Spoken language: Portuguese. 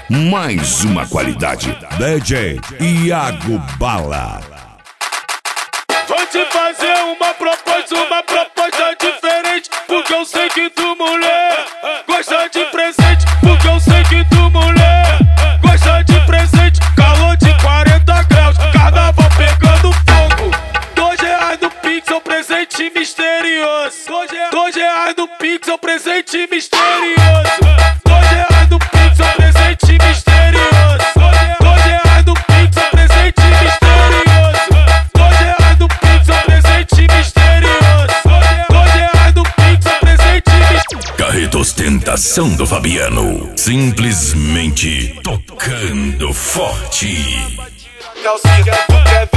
mais uma qualidade. DJ Iago Bala. Vou te fazer uma proposta diferente, porque eu sei que tu, mulher, gosta de presente, porque eu sei que tu, mulher, gosta de presente. Calor de 40 graus, carnaval pegando fogo. R$2 do Pix, é um presente misterioso. R$2 do Pix, é um presente misterioso. R$2 do Pix, é um presente misterioso. R$2 do Pix, é um presente misterioso. R$2 do Pix, é um presente misterioso. R$2 do Pix, é um presente misterioso. Carreta Ostentação do Fabiano, simplesmente tocando forte. Calcinha, tu quer